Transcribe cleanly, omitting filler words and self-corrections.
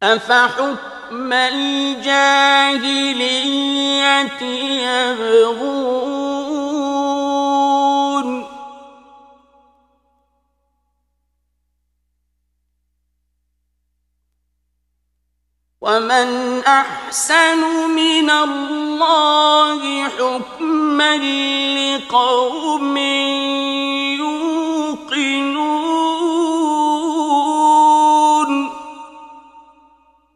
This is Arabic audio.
أفحكم الجاهلية يبغون ومن أحسن من الله حكما لقوم